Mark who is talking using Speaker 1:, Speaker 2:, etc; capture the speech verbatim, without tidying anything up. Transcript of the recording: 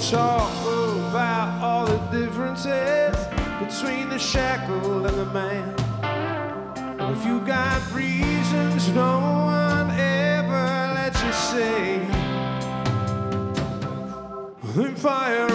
Speaker 1: talk about all the differences between the shackled and the man. And if you got reasons no one ever lets you say, then fire